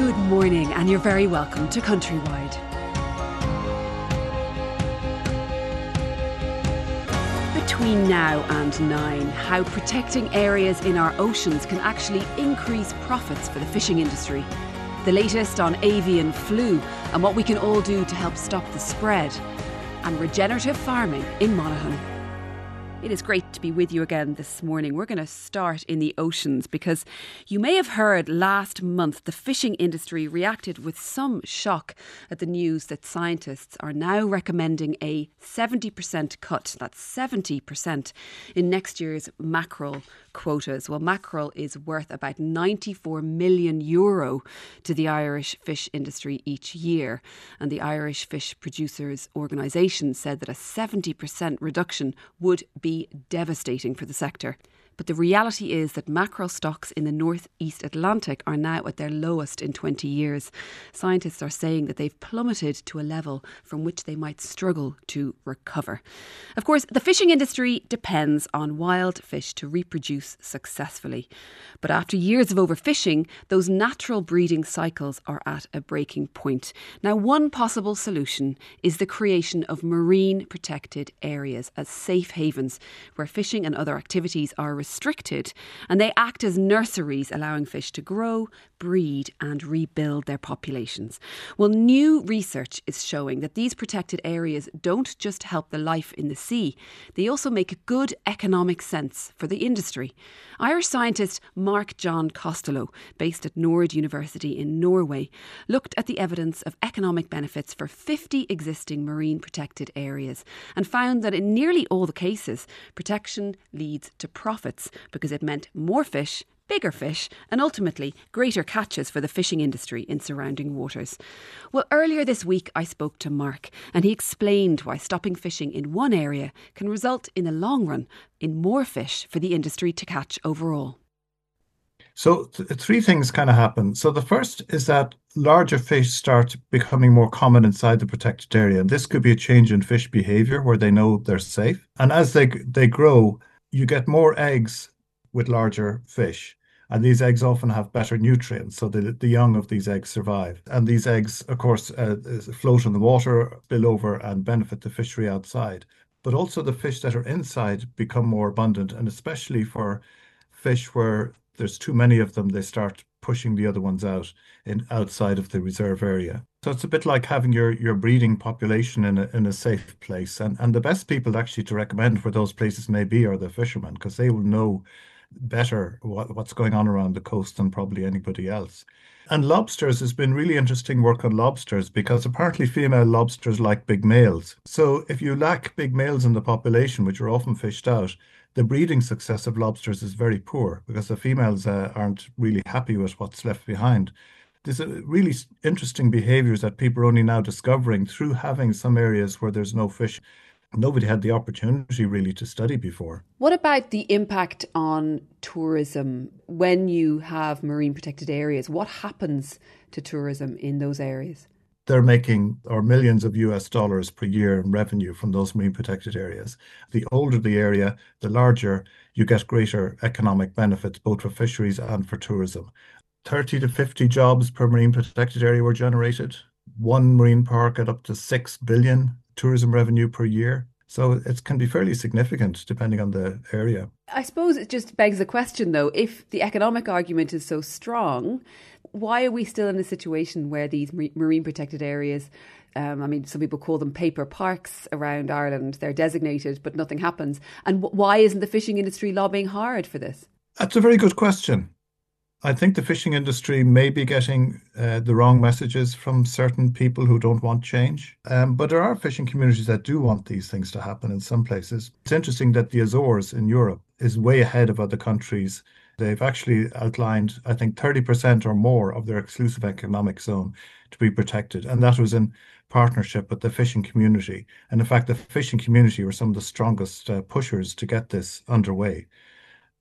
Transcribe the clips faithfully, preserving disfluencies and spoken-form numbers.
Good morning, and you're very welcome to Countrywide. Between now and nine, how protecting areas in our oceans can actually increase profits for the fishing industry. The latest on avian flu and what we can all do to help stop the spread. And regenerative farming in Monaghan. It is great to be with you again this morning. We're going to start in the oceans because you may have heard last month the fishing industry reacted with some shock at the news that scientists are now recommending a seventy percent cut, that's seventy percent, in next year's mackerel quotas. Well, mackerel is worth about ninety-four million euro to the Irish fish industry each year. And the Irish Fish Producers Organisation said that a seventy percent reduction would be devastating for the sector. But the reality is that mackerel stocks in the northeast Atlantic are now at their lowest in twenty years. Scientists are saying that they've plummeted to a level from which they might struggle to recover. Of course, the fishing industry depends on wild fish to reproduce successfully. But after years of overfishing, those natural breeding cycles are at a breaking point. Now, one possible solution is the creation of marine protected areas as safe havens where fishing and other activities are restricted, and they act as nurseries, allowing fish to grow, breed and rebuild their populations. Well, new research is showing that these protected areas don't just help the life in the sea, they also make good economic sense for the industry. Irish scientist Mark John Costello, based at Nord University in Norway, looked at the evidence of economic benefits for fifty existing marine protected areas and found that in nearly all the cases, protection leads to profits because it meant more fish, bigger fish and ultimately greater catches for the fishing industry in surrounding waters. Well, earlier this week I spoke to Mark and he explained why stopping fishing in one area can result in the long run in more fish for the industry to catch overall. So th- three things kind of happen. So the first is that larger fish start becoming more common inside the protected area. And this could be a change in fish behavior where they know they're safe. And as they they grow, you get more eggs with larger fish. And these eggs often have better nutrients, so the, the young of these eggs survive. And these eggs, of course, uh, float in the water, spill over and benefit the fishery outside. But also the fish that are inside become more abundant, and especially for fish where there's too many of them, they start pushing the other ones out in outside of the reserve area. So it's a bit like having your, your breeding population in a, in a safe place. And, and the best people actually to recommend where those places may be are the fishermen, because they will know better what, what's going on around the coast than probably anybody else. And lobsters, has been really interesting work on lobsters because apparently female lobsters like big males. So if you lack big males in the population, which are often fished out, the breeding success of lobsters is very poor because the females uh, aren't really happy with what's left behind. There's a really interesting behaviors that people are only now discovering through having some areas where there's no fish. Nobody had the opportunity really to study before. What about the impact on tourism when you have marine protected areas? What happens to tourism in those areas? They're making or millions of U S dollars per year in revenue from those marine protected areas. The older the area, the larger, you get greater economic benefits, both for fisheries and for tourism. thirty to fifty jobs per marine protected area were generated. One marine park at up to six billion tourism revenue per year. So it can be fairly significant depending on the area. I suppose it just begs the question, though, if the economic argument is so strong, why are we still in a situation where these marine protected areas, um, I mean, some people call them paper parks around Ireland, they're designated, but nothing happens. And why isn't the fishing industry lobbying hard for this? That's a very good question. I think the fishing industry may be getting uh, the wrong messages from certain people who don't want change. Um, but there are fishing communities that do want these things to happen in some places. It's interesting that the Azores in Europe is way ahead of other countries. They've actually outlined, I think, thirty percent or more of their exclusive economic zone to be protected. And that was in partnership with the fishing community. And in fact, the fishing community were some of the strongest uh, pushers to get this underway.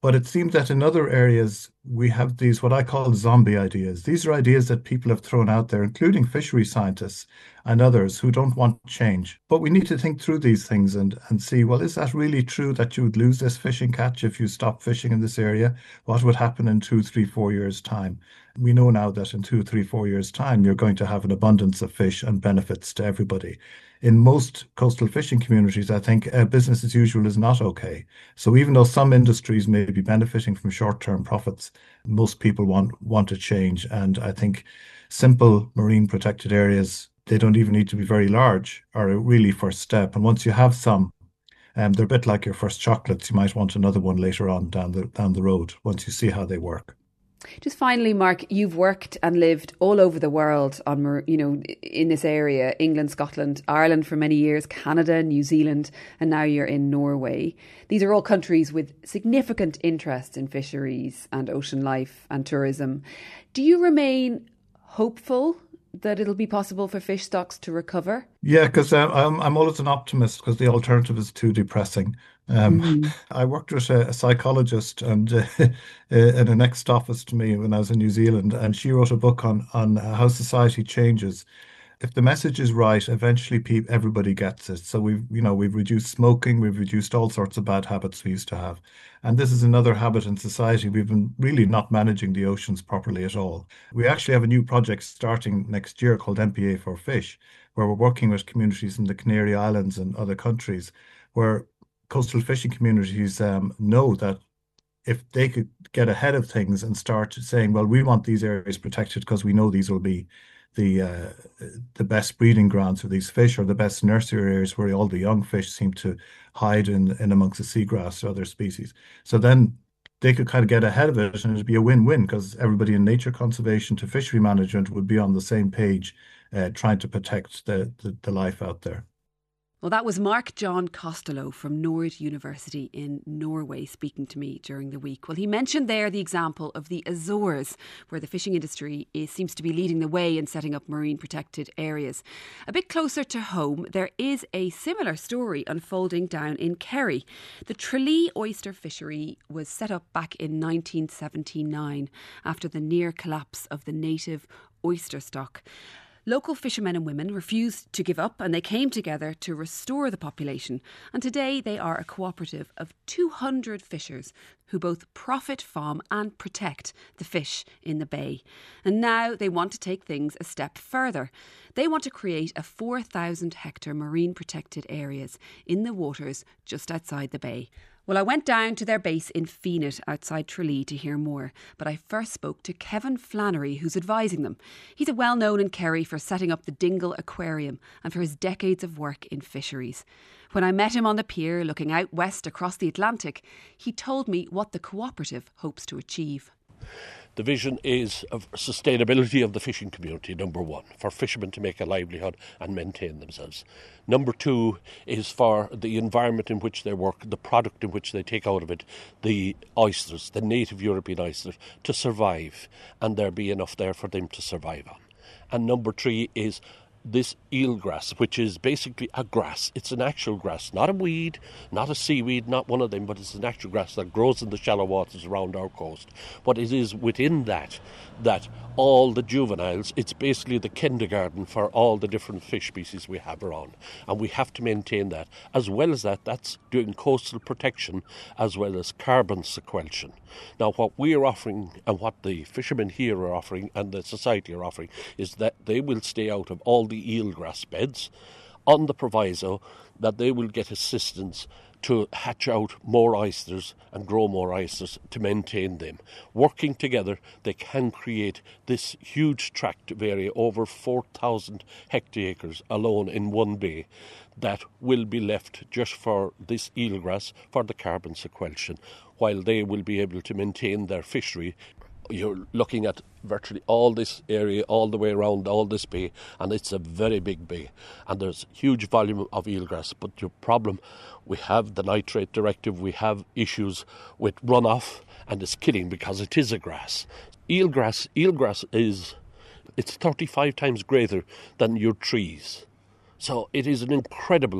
But it seems that in other areas, we have these what I call zombie ideas. These are ideas that people have thrown out there, including fishery scientists and others who don't want change. But we need to think through these things and, and see, well, is that really true that you would lose this fishing catch if you stop fishing in this area? What would happen in two, three, four years' time? We know now that in two, three, four years' time, you're going to have an abundance of fish and benefits to everybody. In most coastal fishing communities, I think uh, business as usual is not okay. So even though some industries may be benefiting from short-term profits, most people want want to change. And I think simple marine protected areas, they don't even need to be very large, are a really first step. And once you have some, um, they're a bit like your first chocolates. You might want another one later on down the down the road once you see how they work. Just finally, Mark, you've worked and lived all over the world on, you know, in this area, England, Scotland, Ireland for many years, Canada, New Zealand, and now you're in Norway. These are all countries with significant interest in fisheries and ocean life and tourism. Do you remain hopeful that it'll be possible for fish stocks to recover? Yeah, because uh, I'm I'm always an optimist because the alternative is too depressing. Um, Mm-hmm. I worked with a, a psychologist and uh, in a next office to me when I was in New Zealand, and she wrote a book on on how society changes. If the message is right, eventually peop everybody gets it. So we've, you know, we've reduced smoking, we've reduced all sorts of bad habits we used to have. And this is another habit in society. We've been really not managing the oceans properly at all. We actually have a new project starting next year called M P A for Fish, where we're working with communities in the Canary Islands and other countries where coastal fishing communities um, know that if they could get ahead of things and start saying, well, we want these areas protected because we know these will be the uh, the best breeding grounds for these fish, or the best nursery areas where all the young fish seem to hide in, in amongst the seagrass or other species. So then they could kind of get ahead of it and it'd be a win-win because everybody in nature conservation to fishery management would be on the same page, uh, trying to protect the, the, the life out there. Well, that was Mark John Costello from Nord University in Norway speaking to me during the week. Well, he mentioned there the example of the Azores, where the fishing industry is, seems to be leading the way in setting up marine protected areas. A bit closer to home, there is a similar story unfolding down in Kerry. The Tralee oyster fishery was set up back in nineteen seventy-nine after the near collapse of the native oyster stock. Local fishermen and women refused to give up and they came together to restore the population. And today they are a cooperative of two hundred fishers who both profit from and protect the fish in the bay. And now they want to take things a step further. They want to create a four thousand hectare marine protected areas in the waters just outside the bay. Well, I went down to their base in Feenit outside Tralee to hear more, but I first spoke to Kevin Flannery, who's advising them. He's a well-known in Kerry for setting up the Dingle Aquarium and for his decades of work in fisheries. When I met him on the pier looking out west across the Atlantic, he told me what the cooperative hopes to achieve. The vision is of sustainability of the fishing community, number one, for fishermen to make a livelihood and maintain themselves. Number two is for the environment in which they work, the product in which they take out of it, the oysters, the native European oysters, to survive, and there be enough there for them to survive on. And number three is this eelgrass, which is basically a grass. It's an actual grass, not a weed, not a seaweed, not one of them, but it's an actual grass that grows in the shallow waters around our coast. But it is within that, that all the juveniles, it's basically the kindergarten for all the different fish species we have around. And we have to maintain that. As well as that, that's doing coastal protection as well as carbon sequestration. Now, what we are offering and what the fishermen here are offering and the society are offering is that they will stay out of all the eelgrass beds on the proviso that they will get assistance to hatch out more oysters and grow more oysters to maintain them. Working together, they can create this huge tract of area, over four thousand hectares alone in one bay, that will be left just for this eelgrass, for the carbon sequestration, while they will be able to maintain their fishery. You're looking at virtually all this area, all the way around all this bay, and it's a very big bay. And there's huge volume of eelgrass. But your problem, we have the nitrate directive, we have issues with runoff, and it's killing because it is a grass. Eelgrass, eelgrass is, it's thirty-five times greater than your trees. So it is an incredible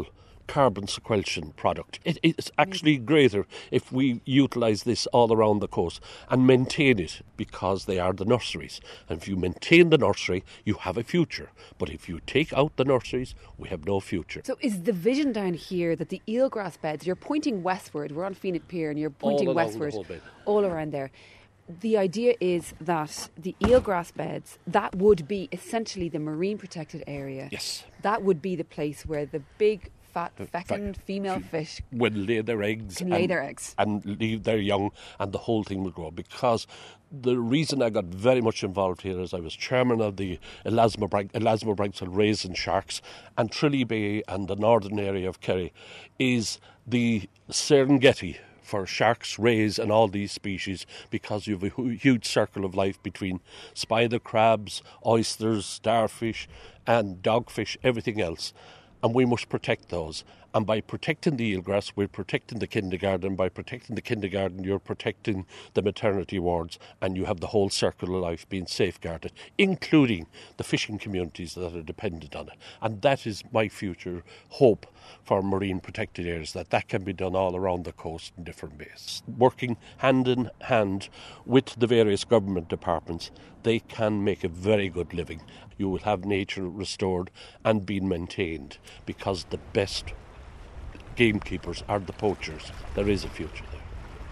carbon sequestration product. It, it's actually greater if we utilise this all around the coast and maintain it, because they are the nurseries. And if you maintain the nursery, you have a future. But if you take out the nurseries, we have no future. So is the vision down here that the eelgrass beds, you're pointing westward, we're on Phoenix Pier and you're pointing all westward, the all around there. The idea is that the eelgrass beds, that would be essentially the marine protected area. Yes. That would be the place where the big, fat, The fecund fact- female fish will lay their eggs can lay their eggs. and leave their young, and the whole thing will grow. Because the reason I got very much involved here is I was chairman of the Elasmobranchal Raisin Sharks, and Trilly Bay and the northern area of Kerry is the Serengeti for sharks, rays and all these species, because you have a hu- huge circle of life between spider crabs, oysters, starfish and dogfish, everything else. And we must protect those. And by protecting the eelgrass, we're protecting the kindergarten. By protecting the kindergarten, you're protecting the maternity wards, and you have the whole circle of life being safeguarded, including the fishing communities that are dependent on it. And that is my future hope for marine protected areas, that that can be done all around the coast in different ways. Working hand in hand with the various government departments, they can make a very good living. You will have nature restored and being maintained, because the best gamekeepers are the poachers. There is a future there.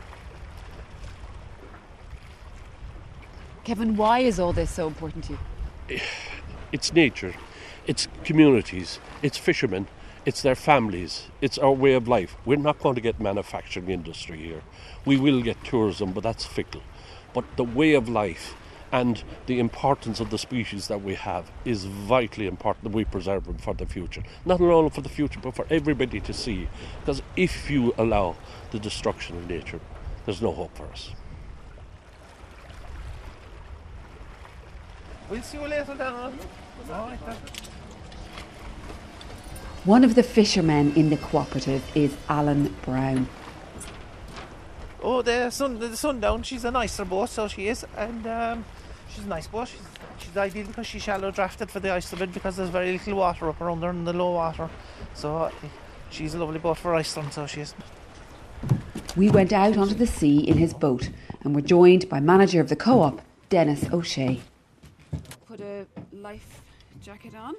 Kevin, why is all this so important to you? It's nature, it's communities, it's fishermen, it's their families, it's our way of life. We're not going to get manufacturing industry here. We will get tourism, but that's fickle. But the way of life and the importance of the species that we have is vitally important that we preserve them for the future. Not only for the future, but for everybody to see. Because if you allow the destruction of nature, there's no hope for us. We'll see you later, Daniel. One of the fishermen in the cooperative is Alan Brown. Oh, the sun, the Sundown, she's a nicer boat, so she is, and um, she's a nice boat. She's, she's ideal because she's shallow drafted for the Oysterbed, because there's very little water up around her in the low water. So uh, she's a lovely boat for Iceland, so she is. We went out onto the sea in his boat and were joined by manager of the co-op, Dennis O'Shea. Put a life jacket on.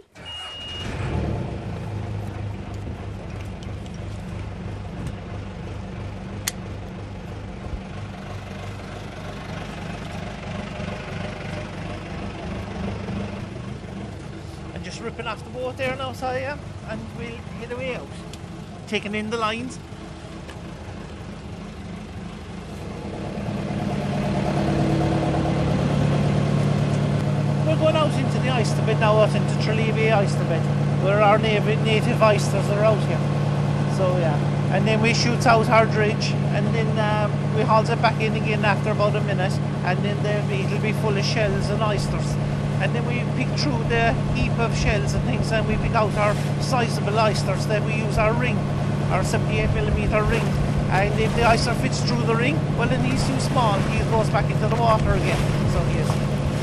Just ripping off the boat there now, so I am, and we'll head away out, taking in the lines. We're going out into the Oysterbed now, out into Tralee Oysterbed, where our native, native oysters are out here. So yeah, and then we shoot out our dredge, and then um, we haul it back in again after about a minute, and then the, it'll be full of shells and oysters. And then we pick through the heap of shells and things, and we pick out our sizable oysters. Then we use our ring, our seventy-eight millimeter ring. And if the oyster fits through the ring, well, then he's too small. He goes back into the water again. So he is.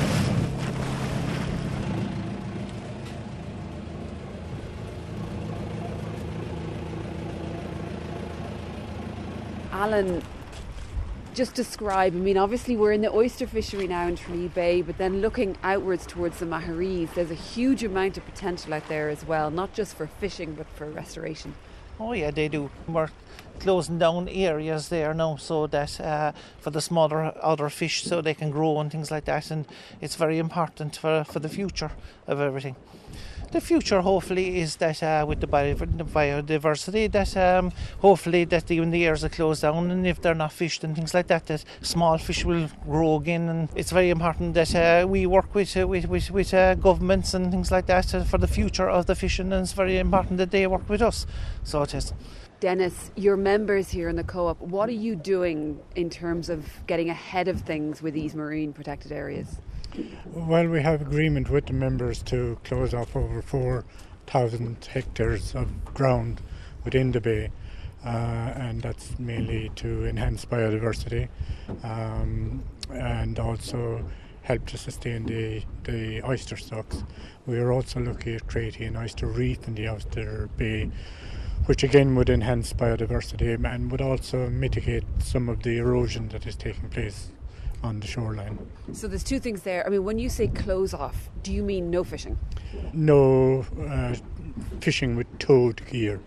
Alan, just describe, I mean, obviously we're in the oyster fishery now in Tralee Bay, but then looking outwards towards the Maharees, there's a huge amount of potential out there as well, not just for fishing, but for restoration. Oh yeah, they do. We're closing down areas there now, so that uh, for the smaller other fish, so they can grow and things like that, and it's very important for, for the future of everything. The future, hopefully, is that uh, with the biodiversity, that um, hopefully that when the areas are closed down, and if they're not fished and things like that, that small fish will grow again. And it's very important that uh, we work with uh, with with, with uh, governments and things like that uh, for the future of the fishing, and it's very important that they work with us. So it is. Dennis, your members here in the co-op, what are you doing in terms of getting ahead of things with these marine protected areas? Well, we have agreement with the members to close off over four thousand hectares of ground within the bay, uh, and that's mainly to enhance biodiversity um, and also help to sustain the, the oyster stocks. We are also looking at creating an oyster reef in the Oyster Bay which again would enhance biodiversity and would also mitigate some of the erosion that is taking place on the shoreline. So there's two things there. I mean, when you say close off, do you mean no fishing? No uh, fishing with towed gear.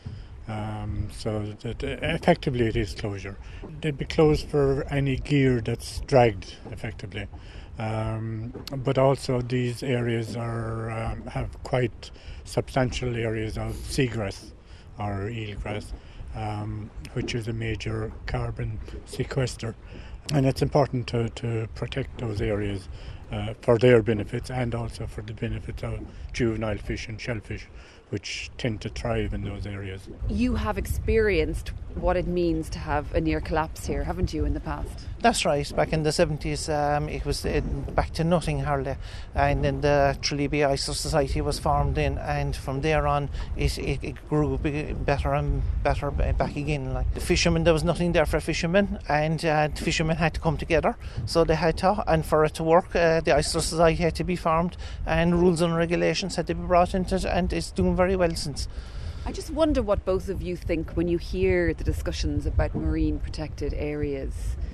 Um, so that effectively it is closure. They'd be closed for any gear that's dragged effectively. Um, but also these areas are um, have quite substantial areas of seagrass or eelgrass, um, which is a major carbon sequester. And it's important to, to protect those areas uh, for their benefits and also for the benefits of juvenile fish and shellfish, which tend to thrive in those areas. You have experienced what it means to have a near collapse here, haven't you, in the past? That's right. Back in the seventies, um, it was uh, back to nothing hardly, and then the Tralee Oyster Society was formed in, and from there on, it, it, it grew better and better back again. Like the fishermen, there was nothing there for fishermen, and uh, the fishermen had to come together. So they had to, and for it to work, uh, the Oyster Society had to be formed, and rules and regulations had to be brought into it, and it's doing very well since. I just wonder what both of you think when you hear the discussions about marine protected areas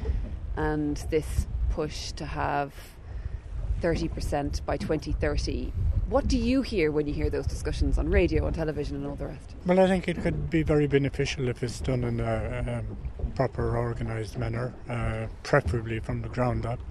and this push to have thirty percent by twenty thirty. What do you hear when you hear those discussions on radio and television and all the rest? Well, I think it could be very beneficial if it's done in a um, proper organised manner, uh, preferably from the ground up,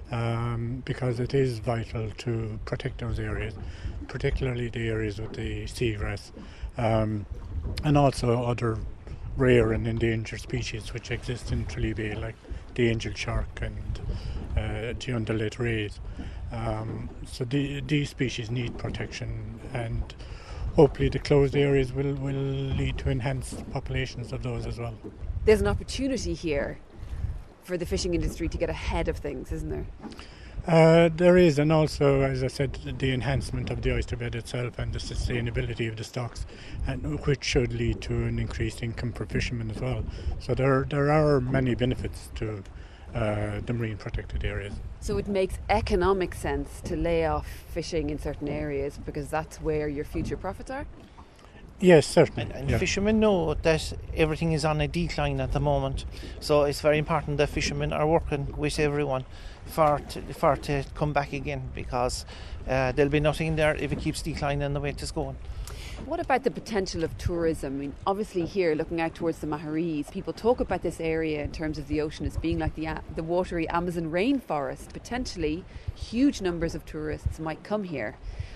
um, because it is vital to protect those areas, particularly the areas with the seagrass, um, and also other rare and endangered species which exist in Tralee Bay, like the angel shark and uh, the undulate rays. Um, so the, these species need protection, and hopefully the closed areas will, will lead to enhanced populations of those as well. There's an opportunity here for the fishing industry to get ahead of things, isn't there? Uh, there is, and also, as I said, the enhancement of the oyster bed itself and the sustainability of the stocks, and which should lead to an increased income for fishermen as well. So there, there are many benefits to uh, the marine protected areas. So it makes economic sense to lay off fishing in certain areas because that's where your future profits are? Yes, certainly. And, and yeah. fishermen know that everything is on a decline at the moment, so it's very important that fishermen are working with everyone for to, for to come back again, because uh, there'll be nothing there if it keeps declining the way it is going. What about the potential of tourism? I mean, obviously here, looking out towards the Maharees, people talk about this area in terms of the ocean as being like the the watery Amazon rainforest. Potentially, huge numbers of tourists might come here.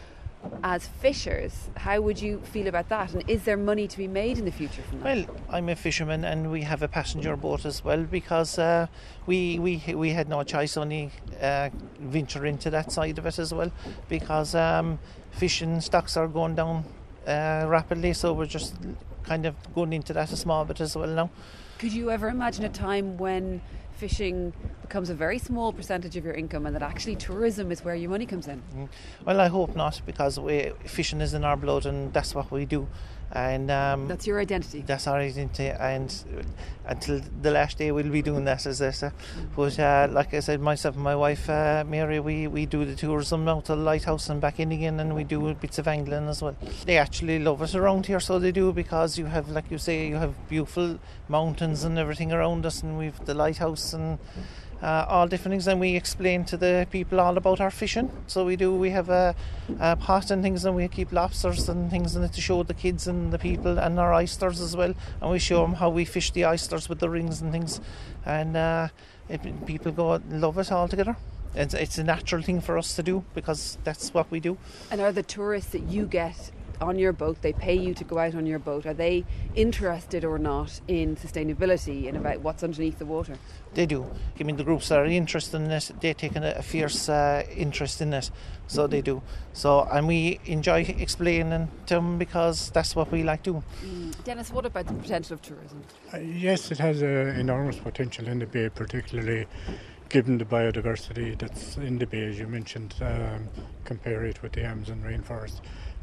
As fishers, how would you feel about that? And is there money to be made in the future from that? Well, I'm a fisherman and we have a passenger boat as well, because uh, we, we we had no choice, only uh, venture into that side of it as well, because um, fishing stocks are going down uh, rapidly, so we're just kind of going into that a small bit as well now. Could you ever imagine a time when fishing becomes a very small percentage of your income and that actually tourism is where your money comes in? Well, I hope not, because we, fishing is in our blood and that's what we do. And um, that's your identity. That's our identity, and until the last day we'll be doing that, as I say. But uh, like I said, myself and my wife uh, Mary, we, we do the tourism out to the lighthouse and back in again, and we do bits of angling as well. They actually love it around here, so they do, because you have, like you say, you have beautiful mountains and everything around us, and we've the lighthouse and Uh, all different things, and we explain to the people all about our fishing. So we do, we have a, a pot and things, and we keep lobsters and things in it to show the kids and the people, and our oysters as well, and we show them how we fish the oysters with the rings and things, and uh, it, people go love it all together. It's, it's a natural thing for us to do, because that's what we do. And are the tourists that you get on your boat, they pay you to go out on your boat, are they interested or not in sustainability and about what's underneath the water? They do. I mean, the groups that are interested in it, they take a, a fierce uh, interest in it, so they do. So, and we enjoy explaining to them, because that's what we like doing. Mm. Dennis, what about the potential of tourism? Uh, yes, it has uh, enormous potential in the bay, particularly given the biodiversity that's in the bay, as you mentioned. Um, compare it with the Amazon rainforest.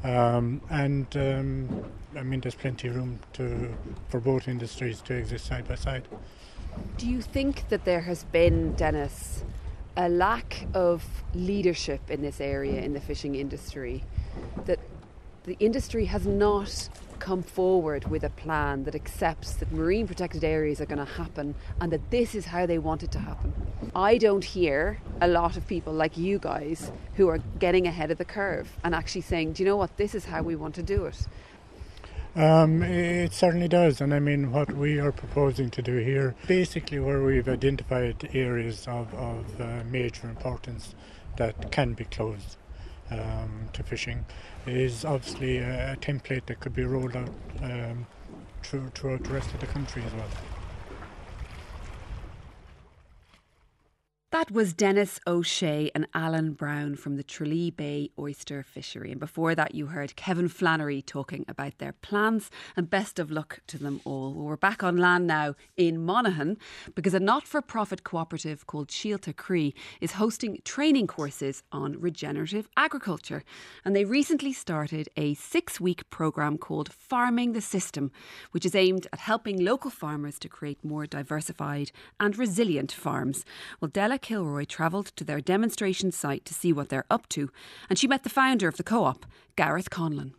Um, and um, I mean, there's plenty of room to for both industries to exist side by side. Do you think that there has been, Dennis, a lack of leadership in this area in the fishing industry? That the industry has not come forward with a plan that accepts that marine protected areas are going to happen and that this is how they want it to happen. I don't hear a lot of people like you guys who are getting ahead of the curve and actually saying, do you know what, this is how we want to do it. Um, it certainly does, and I mean what we are proposing to do here, basically where we've identified areas of, of uh, major importance that can be closed um, to fishing, is obviously a, a template that could be rolled out um, through, throughout the rest of the country as well. That was Dennis O'Shea and Alan Brown from the Tralee Bay oyster fishery. And before that, you heard Kevin Flannery talking about their plans, and best of luck to them all. Well, we're back on land now in Monaghan because a not-for-profit cooperative called Síolta Cree is hosting training courses on regenerative agriculture. And they recently started a six-week programme called Farming the System, which is aimed at helping local farmers to create more diversified and resilient farms. Well, Della Kilroy travelled to their demonstration site to see what they're up to, and she met the founder of the co-op, Gareth Conlon.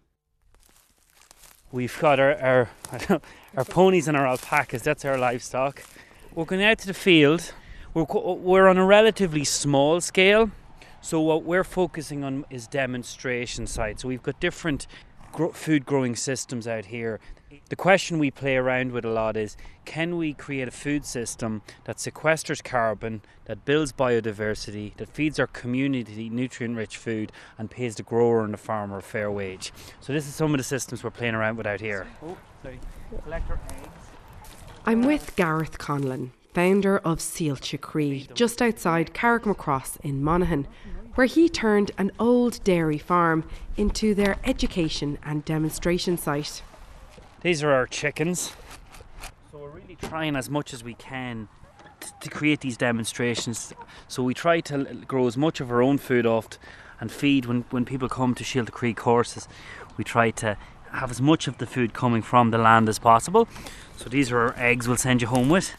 We've got our our, our ponies and our alpacas, that's our livestock. We're going out to the field. We're, we're on a relatively small scale, so what we're focusing on is demonstration sites. So we've got different gro- food growing systems out here. The question we play around with a lot is, can we create a food system that sequesters carbon, that builds biodiversity, that feeds our community nutrient-rich food and pays the grower and the farmer a fair wage? So this is some of the systems we're playing around with out here. Oh, sorry. Collect our eggs. I'm with Gareth Conlon, founder of Síolta Cree, just outside Carrickmacross in Monaghan, where he turned an old dairy farm into their education and demonstration site. These are our chickens. So we're really trying as much as we can t- to create these demonstrations. So we try to grow as much of our own food off t- and feed when, when people come to Síolta Cree courses. We try to have as much of the food coming from the land as possible. So these are our eggs we'll send you home with.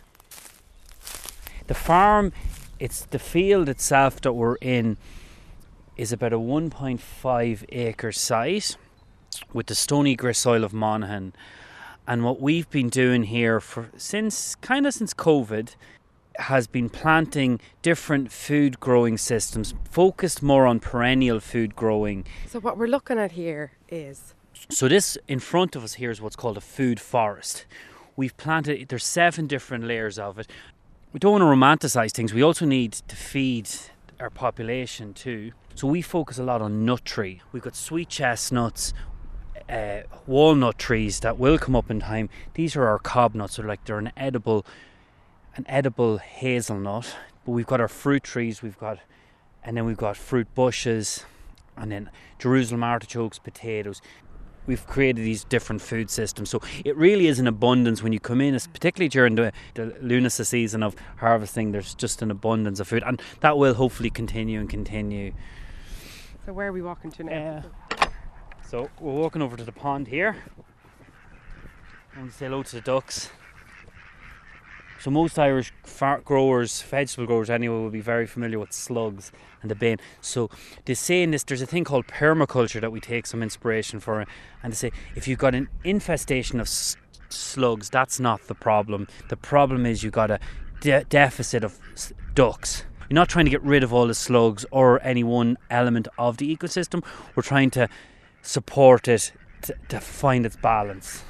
The farm, it's the field itself that we're in, is about a one point five acre site with the stony grey soil of Monaghan. And what we've been doing here for since kind of since COVID has been planting different food growing systems, focused more on perennial food growing. So what we're looking at here is... So this in front of us here is what's called a food forest. We've planted, there's seven different layers of it. We don't want to romanticise things, we also need to feed our population too. So we focus a lot on nut tree. We've got sweet chestnuts, uh, walnut trees that will come up in time. These are our cob nuts, so like they're an edible, an edible hazelnut. But we've got our fruit trees, we've got, and then we've got fruit bushes, and then Jerusalem artichokes, potatoes. We've created these different food systems, so it really is an abundance when you come in, particularly during the, the Lunasa season of harvesting. There's just an abundance of food, and that will hopefully continue and continue. So where are we walking to now? Uh, so we're walking over to the pond here. I want to say hello to the ducks. So most Irish far- growers, vegetable growers anyway, will be very familiar with slugs and the bane. So they say in this, there's a thing called permaculture that we take some inspiration for, and they say if you've got an infestation of s- slugs, that's not the problem. The problem is you've got a de- deficit of s- ducks. You're not trying to get rid of all the slugs or any one element of the ecosystem. We're trying to support it t- to find its balance.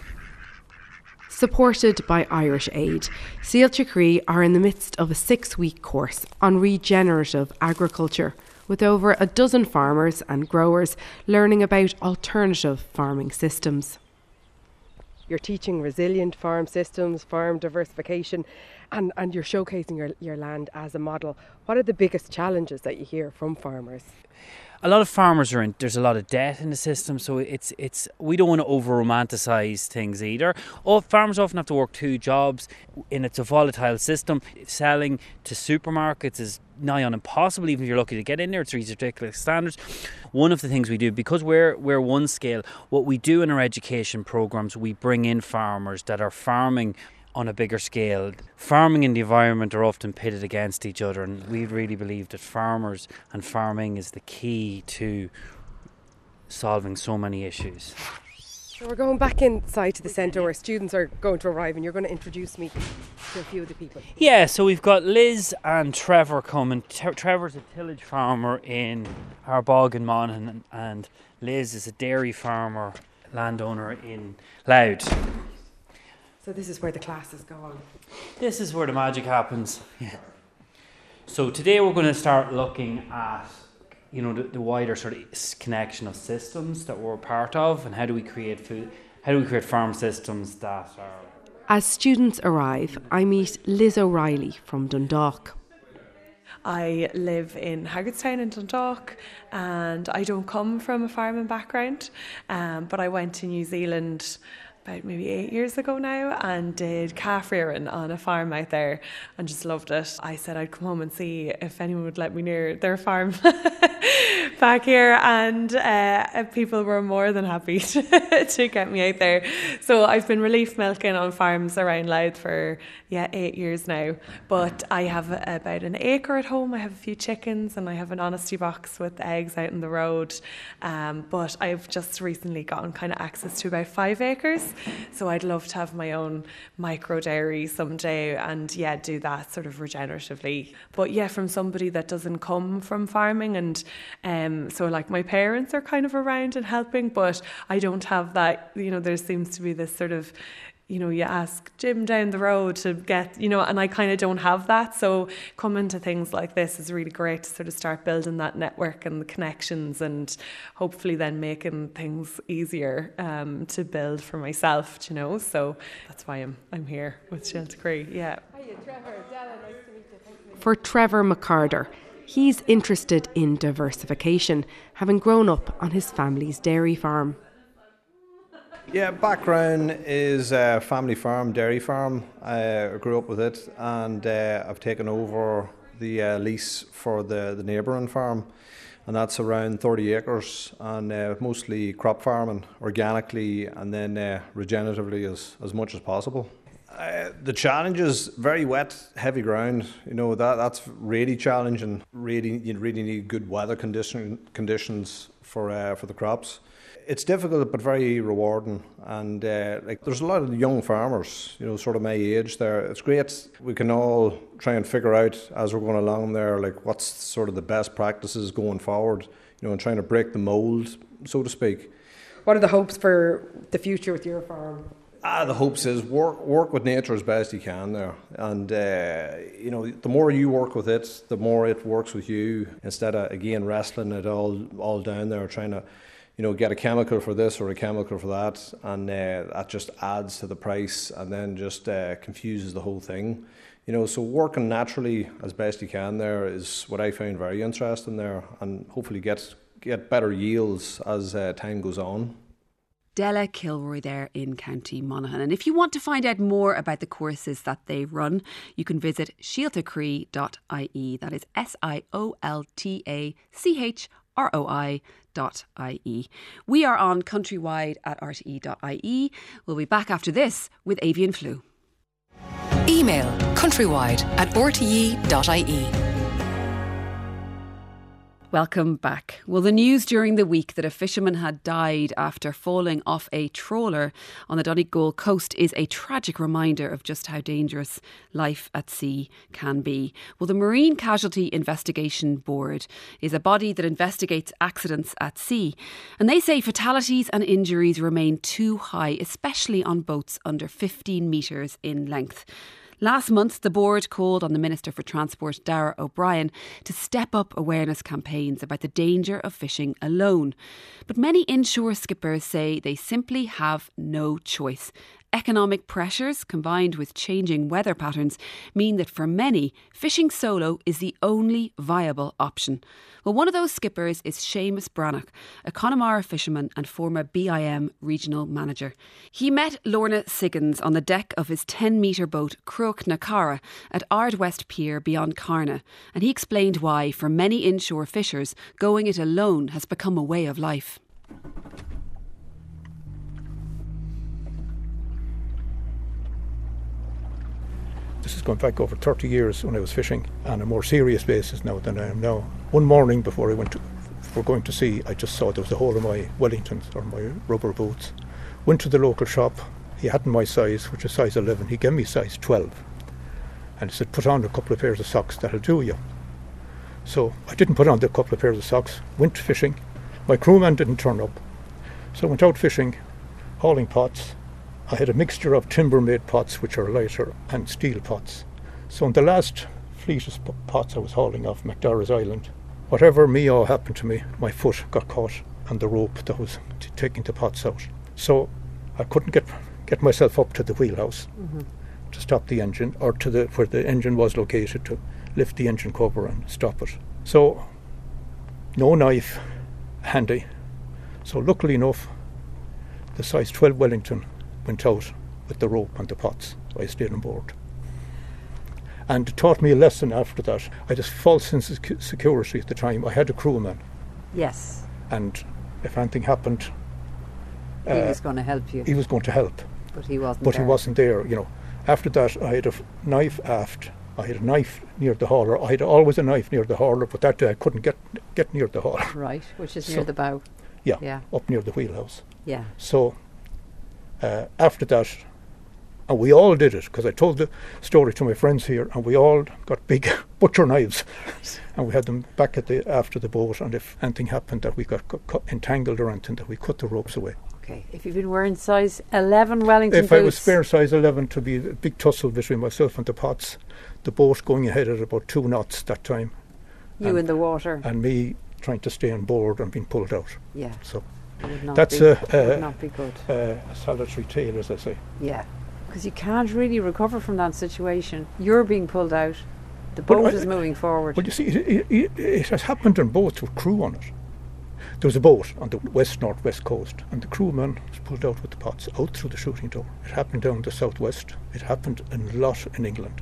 Supported by Irish Aid, Síolta Cree are in the midst of a six-week course on regenerative agriculture, with over a dozen farmers and growers learning about alternative farming systems. You're teaching resilient farm systems, farm diversification, and, and you're showcasing your, your land as a model. What are the biggest challenges that you hear from farmers? A lot of farmers are in, there's a lot of debt in the system, so it's it's we don't want to over romanticise things either. All farmers often have to work two jobs, and it's a volatile system. Selling to supermarkets is nigh on impossible, even if you're lucky to get in there. It's ridiculous standards. One of the things we do, because we're we're one scale, what we do in our education programmes, we bring in farmers that are farming on a bigger scale. Farming and the environment are often pitted against each other, and we really believe that farmers and farming is the key to solving so many issues. So we're going back inside to the centre where students are going to arrive, and you're going to introduce me to a few of the people. Yeah, so we've got Liz and Trevor coming. Tre- Trevor's a tillage farmer in Arbog in Monaghan, and Liz is a dairy farmer, landowner in Louth. So this is where the classes go on. This is where the magic happens. Yeah. So today we're going to start looking at, you know, the, the wider sort of connection of systems that we're part of, and how do we create food, how do we create farm systems that are... As students arrive, I meet Liz O'Reilly from Dundalk. I live in Haggardstown in Dundalk, and I don't come from a farming background, um, but I went to New Zealand about maybe eight years ago now and did calf rearing on a farm out there and just loved it. I said I'd come home and see if anyone would let me near their farm back here, and uh, people were more than happy to, to get me out there. So I've been relief milking on farms around Louth for yeah eight years now, but I have about an acre at home. I have a few chickens and I have an honesty box with eggs out in the road, um, but I've just recently gotten kind of access to about five acres. So I'd love to have my own micro dairy someday and yeah, do that sort of regeneratively. But yeah, from somebody that doesn't come from farming, and um, so like my parents are kind of around and helping, but I don't have that, you know, there seems to be this sort of, you know, you ask Jim down the road to get, you know, and I kind of don't have that. So coming to things like this is really great to sort of start building that network and the connections, and hopefully then making things easier um, to build for myself, you know. So that's why I'm I'm here with Shielta Cree, yeah. Hiya, Trevor. Della, nice to meet you. For Trevor McCarter, he's interested in diversification, having grown up on his family's dairy farm. Yeah, background is a family farm, dairy farm. I grew up with it, and uh, I've taken over the uh, lease for the, the neighbouring farm, and that's around thirty acres, and uh, mostly crop farming, organically, and then uh, regeneratively as, as much as possible. Uh, the challenge is very wet, heavy ground. You know, that that's really challenging. Really, you really need good weather condition, conditions for uh, for the crops. It's difficult but very rewarding, and uh, like there's a lot of young farmers, you know, sort of my age there. It's great. We can all try and figure out as we're going along there, like what's sort of the best practices going forward, you know, and trying to break the mould, so to speak. What are the hopes for the future with your farm? Ah, the hopes is work work with nature as best you can there, and uh, you know, the more you work with it, the more it works with you, instead of again wrestling it all all down there, trying to, you know, get a chemical for this or a chemical for that, and uh, that just adds to the price and then just uh, confuses the whole thing. You know, so working naturally as best you can there is what I found very interesting there, and hopefully get get better yields as uh, time goes on. Della Kilroy there in County Monaghan. And if you want to find out more about the courses that they run, you can visit shielta cree dot I E. That is S I O L T A C H R O I dot I E. We are on Countrywide at R T E dot I E. We'll be back after this with avian flu. Email countrywide at R T E dot I E. Welcome back. Well, the news during the week that a fisherman had died after falling off a trawler on the Donegal coast is a tragic reminder of just how dangerous life at sea can be. Well, the Marine Casualty Investigation Board is a body that investigates accidents at sea, and they say fatalities and injuries remain too high, especially on boats under fifteen metres in length. Last month, the board called on the Minister for Transport, Darragh O'Brien, to step up awareness campaigns about the danger of fishing alone. But many inshore skippers say they simply have no choice. Economic pressures combined with changing weather patterns mean that for many, fishing solo is the only viable option. Well, one of those skippers is Seamus Brannock, a Connemara fisherman and former B I M regional manager. He met Lorna Siggins on the deck of his ten metre boat Croach na Cara at Ardwest Pier beyond Carna, and he explained why, for many inshore fishers, going it alone has become a way of life. This is going back over thirty years when I was fishing on a more serious basis now than I am now. One morning before I went to, for going to sea, I just saw there was a hole in my Wellingtons or my rubber boots Went to the local shop. He hadn't my size, which is size eleven. He gave me size twelve. And he said, put on a couple of pairs of socks, that'll do you. So I didn't put on the couple of pairs of socks, went fishing. My crewman didn't turn up. So I went out fishing, hauling pots. I had a mixture of timber-made pots, which are lighter, and steel pots. So on the last fleet of pots I was hauling off McDowell's Island, whatever meow happened to me, my foot got caught on the rope that was t- taking the pots out. So I couldn't get get myself up to the wheelhouse mm-hmm. to stop the engine, or to the where the engine was located, to lift the engine cover and stop it. So no knife handy. So luckily enough, the size twelve Wellington went out with the rope and the pots. So I stayed on board. And it taught me a lesson after that. I had a false sense of security at the time. I had a crewman. Yes. And if anything happened, he uh, was going to help you. He was going to help. But he wasn't But there. he wasn't there, you know. After that, I had a f- knife aft. I had a knife near the hauler. I had always a knife near the hauler, but that day I couldn't get get near the hauler. Right, which is so, near the bow. Yeah, yeah, up near the wheelhouse. Yeah. So uh, after that, and we all did it, because I told the story to my friends here, and we all got big butcher knives, and we had them back at the after the boat, and if anything happened that we got cu- cu- entangled or anything, that we cut the ropes away. Okay, if you've been wearing size eleven Wellington if boots... If I was fair size eleven, to be a big tussle between myself and the pots, the boat going ahead at about two knots that time. You and, in the water. And me trying to stay on board and being pulled out. Yeah. So that's be, a, a, would not be good. a solitary tale, as I say. Yeah, because you can't really recover from that situation. You're being pulled out, the boat I, is moving forward. Well, you see, it, it, it has happened on boats with crew on it. There was a boat on the west northwest coast, and the crewman was pulled out with the pots out through the shooting door. It happened down the southwest. It happened a lot in England.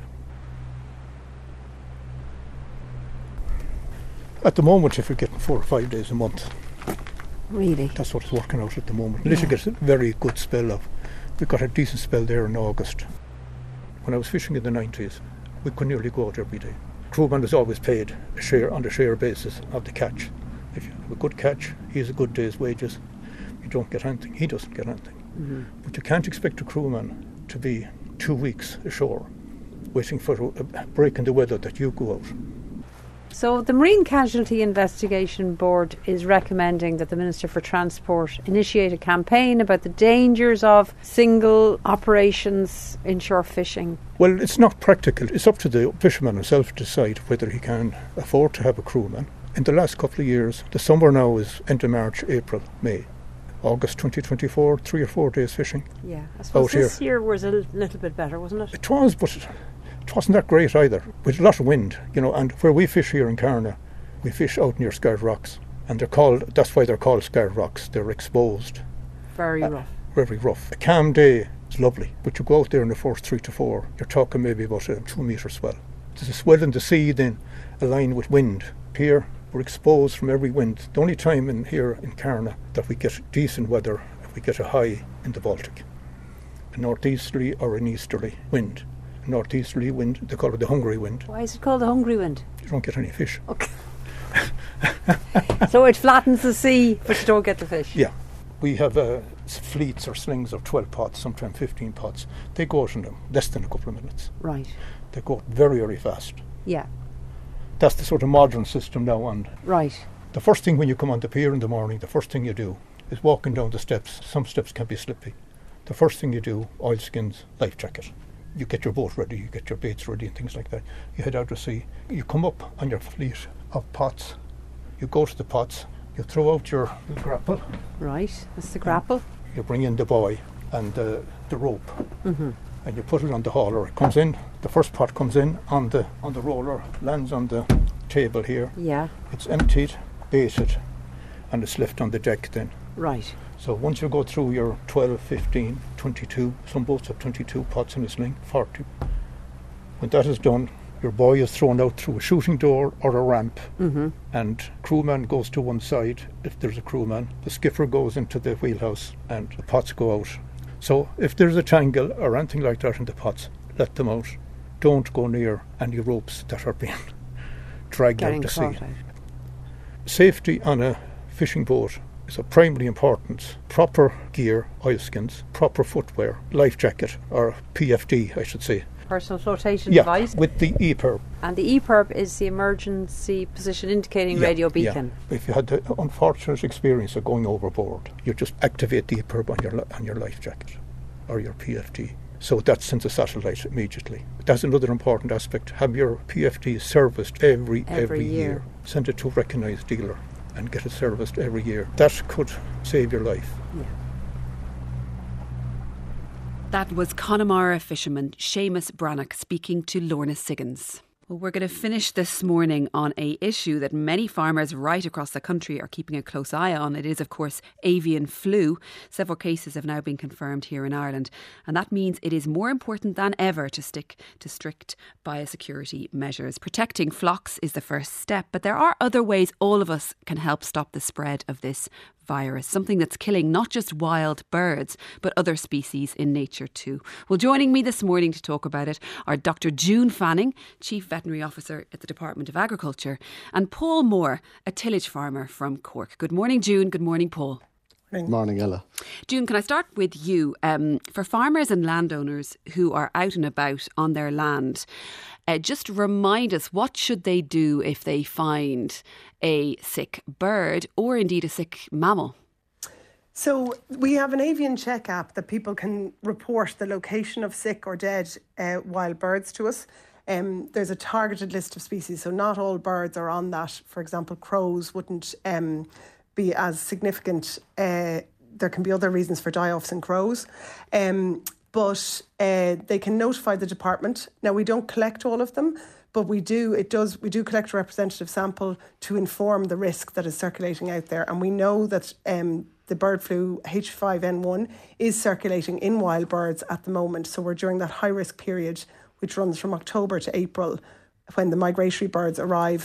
At the moment, if you're getting four or five days a month, really, that's what it's working out at the moment. Unless yeah. you get a very good spell of, we got a decent spell there in August. When I was fishing in the nineties, we could nearly go out every day. Crewman was always paid a share on a share basis of the catch. If you have a good catch, he has a good day's wages. You don't get anything, he doesn't get anything. Mm-hmm. But you can't expect a crewman to be two weeks ashore, waiting for a break in the weather that you go out. So the Marine Casualty Investigation Board is recommending that the Minister for Transport initiate a campaign about the dangers of single operations inshore fishing. Well, it's not practical. It's up to the fisherman himself to decide whether he can afford to have a crewman. In the last couple of years, the summer now is end of March, April, May. August twenty twenty-four, three or four days fishing. Yeah, I suppose this here. year was a l- little bit better, wasn't it? It was, but it, it wasn't that great either. With a lot of wind, you know, and where we fish here in Carna, we fish out near Scarred Rocks. And they're called, that's why they're called Scarred Rocks. They're exposed. Very uh, rough. Very rough. A calm day is lovely, but you go out there in the first three to four, you're talking maybe about a two metre swell. There's a swell in the sea then, aligned with wind. Here, we're exposed from every wind. The only time in here in Carna that we get decent weather, if we get a high in the Baltic. A northeasterly or an easterly wind. A northeasterly wind, they call it the hungry wind. Why is it called the hungry wind? You don't get any fish. Okay. So it flattens the sea, but you don't get the fish. Yeah. We have uh, fleets or slings of twelve pots, sometimes fifteen pots. They go out in them less than a couple of minutes. Right. They go out very, very fast. Yeah. That's the sort of modern system now. And right. The first thing when you come on the pier in the morning, the first thing you do is walking down the steps. Some steps can be slippy. The first thing you do, oilskins, life jacket. You get your boat ready, you get your baits ready and things like that. You head out to sea. You come up on your fleet of pots. You go to the pots. You throw out your grapple. Right, that's the grapple. You bring in the buoy and uh, the rope. Mm-hmm. And you put it on the hauler. It comes in, the first pot comes in on the on the roller, lands on the table here. Yeah. It's emptied, baited, and it's left on the deck then. Right. So once you go through your twelve, fifteen, twenty-two, some boats have twenty-two pots in a sling, forty. When that is done, your buoy is thrown out through a shooting door or a ramp, mm-hmm. and crewman goes to one side, if there's a crewman. The skipper goes into the wheelhouse and the pots go out. So if there's a tangle or anything like that in the pots, let them out. Don't go near any ropes that are being dragged Getting out to sea. Out. Safety on a fishing boat is of primary importance. Proper gear, oilskins, proper footwear, life jacket, or P F D, I should say. Personal flotation yeah, device. With the E P I R B. And the E P I R B is the emergency position indicating yeah, radio beacon. Yeah. If you had the unfortunate experience of going overboard, you just activate the E P I R B on your, on your life jacket or your P F D. So that sends a satellite immediately. That's another important aspect. Have your P F D serviced every every, every year. year. Send it to a recognised dealer and get it serviced every year. That could save your life. Yeah. That was Connemara fisherman Seamus Brannock speaking to Lorna Siggins. Well, we're going to finish this morning on a issue that many farmers right across the country are keeping a close eye on. It is, of course, avian flu. Several cases have now been confirmed here in Ireland, and that means it is more important than ever to stick to strict biosecurity measures. Protecting flocks is the first step, but there are other ways all of us can help stop the spread of this virus, something that's killing not just wild birds, but other species in nature too. Well, joining me this morning to talk about it are Doctor June Fanning, Chief Veterinary Officer at the Department of Agriculture, and Paul Moore, a tillage farmer from Cork. Good morning, June. Good morning, Paul. Good morning, Ella. June, can I start with you? Um, for farmers and landowners who are out and about on their land, uh, just remind us, what should they do if they find a sick bird or indeed a sick mammal? So we have an Avian Check app that people can report the location of sick or dead uh, wild birds to us. Um, there's a targeted list of species, so not all birds are on that. For example, crows wouldn't um, be as significant. Uh, there can be other reasons for die-offs in crows. Um, but uh, they can notify the department. Now, we don't collect all of them, but we do, it does, we do collect a representative sample to inform the risk that is circulating out there. And we know that um, the bird flu H five N one is circulating in wild birds at the moment. So we're during that high risk period, which runs from October to April, when the migratory birds arrive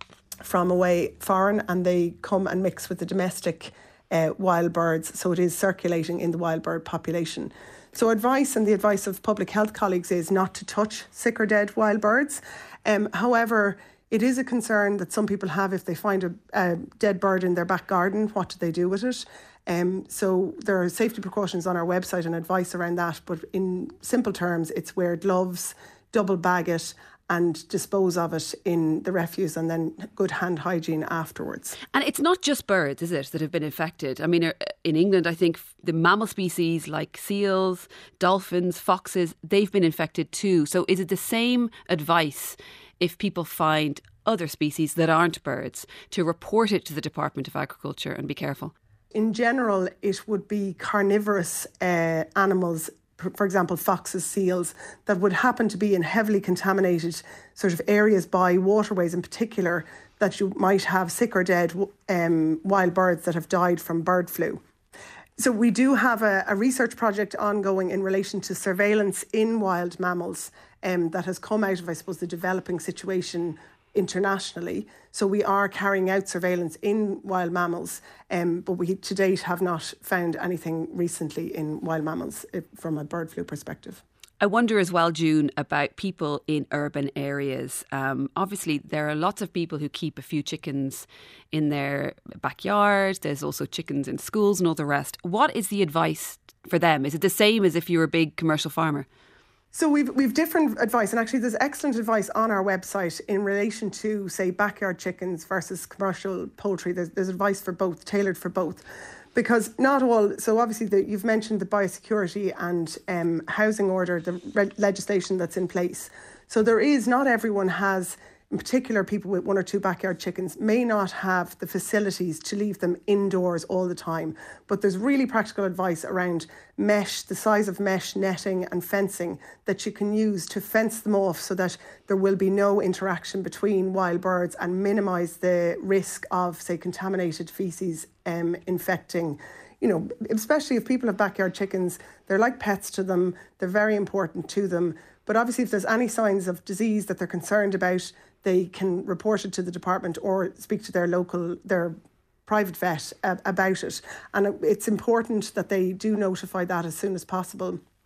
from away foreign and they come and mix with the domestic uh, wild birds. So it is circulating in the wild bird population. So advice, and the advice of public health colleagues, is not to touch sick or dead wild birds. Um, however, it is a concern that some people have if they find a, a dead bird in their back garden. What do they do with it? Um, so there are safety precautions on our website and advice around that. But in simple terms, it's wear gloves, double bag it, and dispose of it in the refuse, and then good hand hygiene afterwards. And it's not just birds, is it, that have been infected? I mean, in England, I think the mammal species like seals, dolphins, foxes, they've been infected too. So is it the same advice if people find other species that aren't birds to report it to the Department of Agriculture and be careful? In general, it would be carnivorous uh, animals, for example, foxes, seals, that would happen to be in heavily contaminated sort of areas by waterways in particular, that you might have sick or dead um, wild birds that have died from bird flu. So we do have a, a research project ongoing in relation to surveillance in wild mammals um, that has come out of, I suppose, the developing situation internationally. So we are carrying out surveillance in wild mammals, um, but we to date have not found anything recently in wild mammals if, from a bird flu perspective. I wonder as well, June, about people in urban areas. Um, obviously, there are lots of people who keep a few chickens in their backyard. There's also chickens in schools and all the rest. What is the advice for them? Is it the same as if you were a big commercial farmer? So we've we've different advice, and actually there's excellent advice on our website in relation to, say, backyard chickens versus commercial poultry. There's, there's advice for both, tailored for both. Because not all, so obviously the, you've mentioned the biosecurity and um, housing order, the re- legislation that's in place. So there is, not everyone has, in particular people with one or two backyard chickens may not have the facilities to leave them indoors all the time. But there's really practical advice around mesh, the size of mesh, netting and fencing that you can use to fence them off so that there will be no interaction between wild birds and minimise the risk of, say, contaminated faeces um, infecting. You know, especially if people have backyard chickens, they're like pets to them, they're very important to them. But obviously if there's any signs of disease that they're concerned about, they can report it to the department or speak to their local, their private vet uh, about it. And it's important that they do notify that as soon as possible.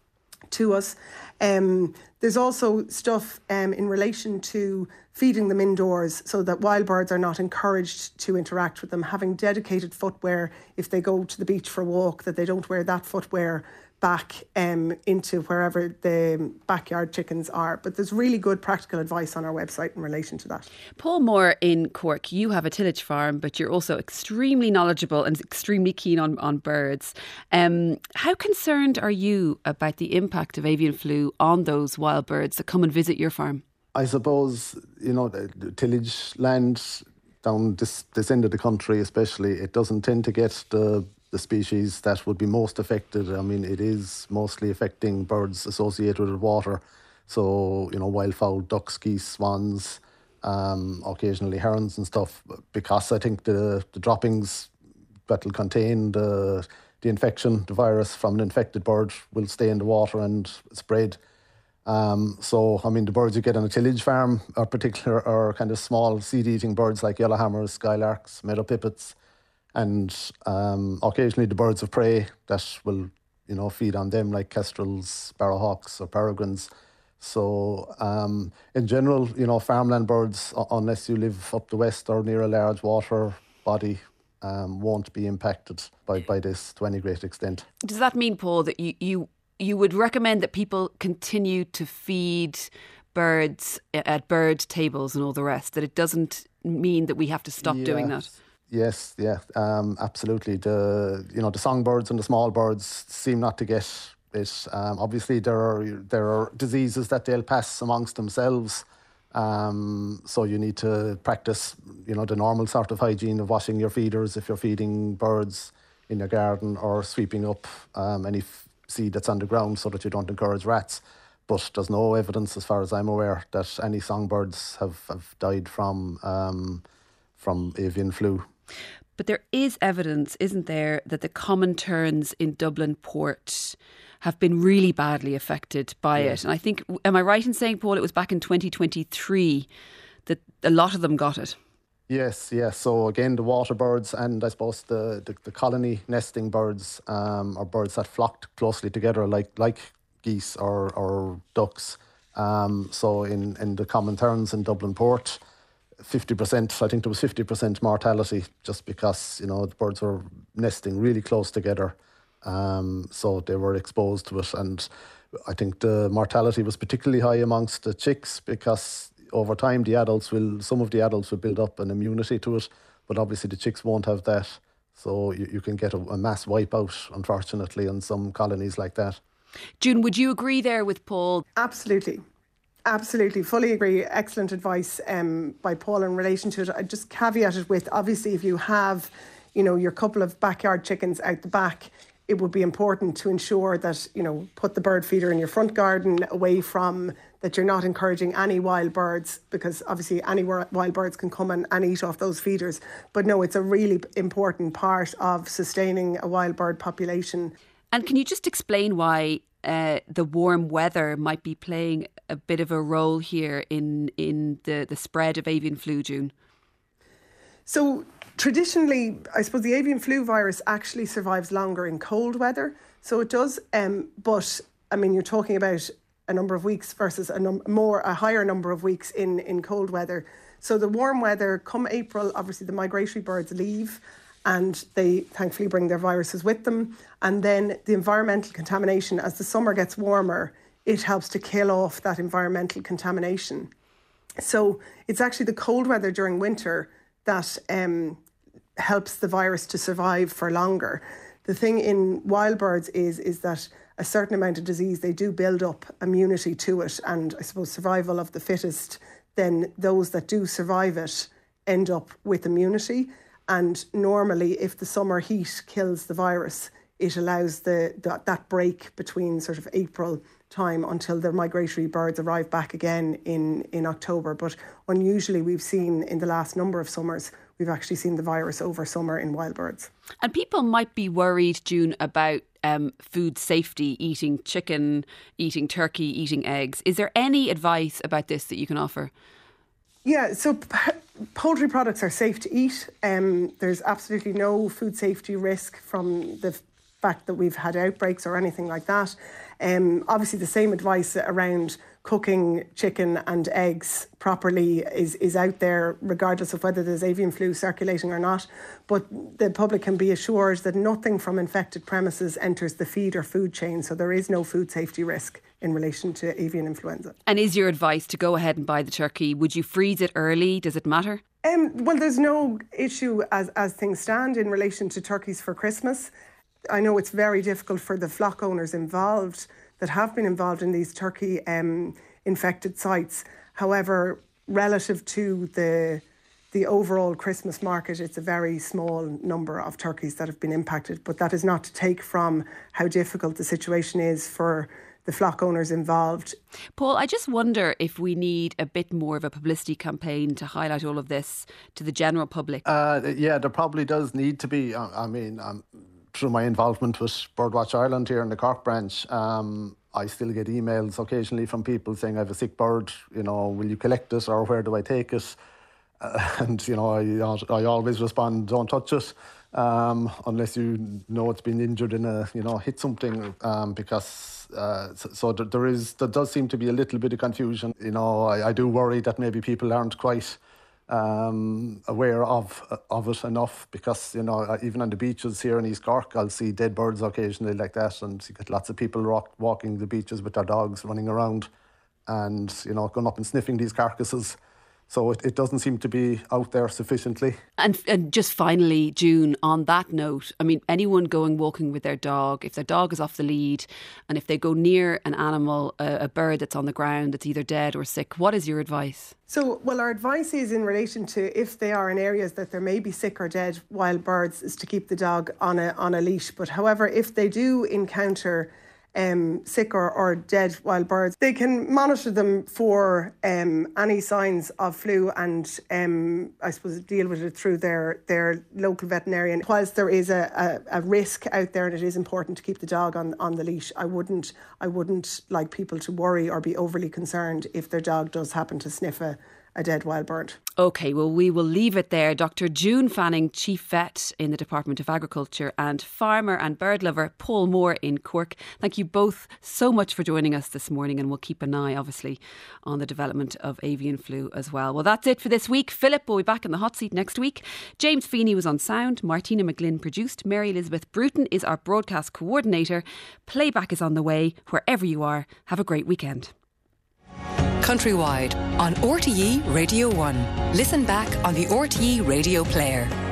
to us. Um, there's also stuff um, in relation to feeding them indoors so that wild birds are not encouraged to interact with them, having dedicated footwear if they go to the beach for a walk, that they don't wear that footwear back um, into wherever the backyard chickens are. But there's really good practical advice on our website in relation to that. Paul Moore in Cork, you have a tillage farm, but you're also extremely knowledgeable and extremely keen on, on birds. Um, how concerned are you about the impact of avian flu on those wild birds that come and visit your farm? I suppose, you know, the, the tillage land down this, this end of the country especially, it doesn't tend to get the the species that would be most affected. I mean, it is mostly affecting birds associated with water. So, you know, wildfowl, ducks, geese, swans, um, occasionally herons and stuff, because I think the, the droppings that will contain the, the infection, the virus from an infected bird will stay in the water and spread. Um, so, I mean, the birds you get on a tillage farm are particular, are kind of small seed-eating birds like yellowhammers, skylarks, meadow pipits, and um, occasionally the birds of prey that will, you know, feed on them, like kestrels, sparrowhawks or peregrines. So um, in general, you know, farmland birds, unless you live up the west or near a large water body, um, won't be impacted by, by this to any great extent. Does that mean, Paul, that you, you, you would recommend that people continue to feed birds at bird tables and all the rest, that it doesn't mean that we have to stop yeah. doing that? Yes, yeah, um, absolutely. The you know the songbirds and the small birds seem not to get it. Um, obviously, there are there are diseases that they'll pass amongst themselves. Um, so you need to practice, you know, the normal sort of hygiene of washing your feeders if you're feeding birds in your garden, or sweeping up um, any f- seed that's on the ground so that you don't encourage rats. But there's no evidence, as far as I'm aware, that any songbirds have, have died from um, from avian flu. But there is evidence, isn't there, that the common terns in Dublin Port have been really badly affected by yeah. it. And I think, am I right in saying, Paul, it was back in twenty twenty-three that a lot of them got it? Yes, yes. So again, the water birds and I suppose the, the, the colony nesting birds um, are birds that flocked closely together like like geese or, or ducks. Um, so in, in the common terns in Dublin Port, fifty percent, I think there was fifty percent mortality just because, you know, the birds were nesting really close together. Um, so they were exposed to it. And I think the mortality was particularly high amongst the chicks because over time the adults will, some of the adults will build up an immunity to it, but obviously the chicks won't have that. So you, you can get a, a mass wipeout, unfortunately, in some colonies like that. June, would you agree there with Paul? Absolutely. Absolutely, fully agree. Excellent advice um, by Paul in relation to it. I just caveat it with, obviously, if you have, you know, your couple of backyard chickens out the back, it would be important to ensure that, you know, put the bird feeder in your front garden away from, that you're not encouraging any wild birds, because obviously any wild birds can come and, and eat off those feeders. But no, it's a really important part of sustaining a wild bird population. And can you just explain why uh, the warm weather might be playing a bit of a role here in in the, the spread of avian flu, June? So traditionally, I suppose the avian flu virus actually survives longer in cold weather. So it does. Um, but I mean, you're talking about a number of weeks versus a num- more a higher number of weeks in, in cold weather. So the warm weather, come April, obviously the migratory birds leave and they thankfully bring their viruses with them. And then the environmental contamination, as the summer gets warmer, it helps to kill off that environmental contamination. So it's actually the cold weather during winter that um, helps the virus to survive for longer. The thing in wild birds is, is that a certain amount of disease, they do build up immunity to it, and I suppose survival of the fittest, then those that do survive it end up with immunity. And normally, if the summer heat kills the virus, it allows the, the that break between sort of April time until the migratory birds arrive back again in, in October. But unusually, we've seen in the last number of summers, we've actually seen the virus over summer in wild birds. And people might be worried, June, about um, food safety, eating chicken, eating turkey, eating eggs. Is there any advice about this that you can offer? Yeah, so p- poultry products are safe to eat. Um, there's absolutely no food safety risk from the fact that we've had outbreaks or anything like that. Um, obviously, the same advice around cooking chicken and eggs properly is, is out there, regardless of whether there's avian flu circulating or not. But the public can be assured that nothing from infected premises enters the feed or food chain, so there is no food safety risk in relation to avian influenza. And is your advice to go ahead and buy the turkey? Would you freeze it early? Does it matter? Um, well, there's no issue as, as things stand in relation to turkeys for Christmas. I know it's very difficult for the flock owners involved that have been involved in these turkey um, infected sites. However, relative to the the overall Christmas market, it's a very small number of turkeys that have been impacted. But that is not to take from how difficult the situation is for the flock owners involved. Paul, I just wonder if we need a bit more of a publicity campaign to highlight all of this to the general public. Uh, yeah, there probably does need to be. I, I mean, um, through my involvement with Birdwatch Ireland here in the Cork branch, um, I still get emails occasionally from people saying, I have a sick bird, you know, will you collect it or where do I take it? Uh, and, you know, I, I always respond, don't touch it um, unless you know it's been injured in a, you know, hit something um, because uh, so, so there is, there does seem to be a little bit of confusion. You know, I, I do worry that maybe people aren't quite um aware of of it enough, because you know even on the beaches here in East Cork I'll see dead birds occasionally like that, and you get lots of people walk, walking the beaches with their dogs running around and you know going up and sniffing these carcasses. So it, it doesn't seem to be out there sufficiently. And, and just finally, June, on that note, I mean, anyone going walking with their dog, if their dog is off the lead and if they go near an animal, a, a bird that's on the ground that's either dead or sick, what is your advice? So, well, our advice is in relation to if they are in areas that there may be sick or dead wild birds, is to keep the dog on a on a leash. But however, if they do encounter Um, sick or, or dead wild birds, they can monitor them for um, any signs of flu and um, I suppose deal with it through their, their local veterinarian. Whilst there is a, a, a risk out there and it is important to keep the dog on, on the leash, I wouldn't I wouldn't like people to worry or be overly concerned if their dog does happen to sniff a, a dead wild bird. OK, well, we will leave it there. Doctor June Fanning, Chief Vet in the Department of Agriculture, and farmer and bird lover Paul Moore in Cork. Thank you both so much for joining us this morning, and we'll keep an eye, obviously, on the development of avian flu as well. Well, that's it for this week. Philip will be back in the hot seat next week. James Feeney was on sound. Martina McGlynn produced. Mary Elizabeth Bruton is our broadcast coordinator. Playback is on the way. Wherever you are, have a great weekend. Countrywide on R T E Radio one. Listen back on the R T E Radio Player.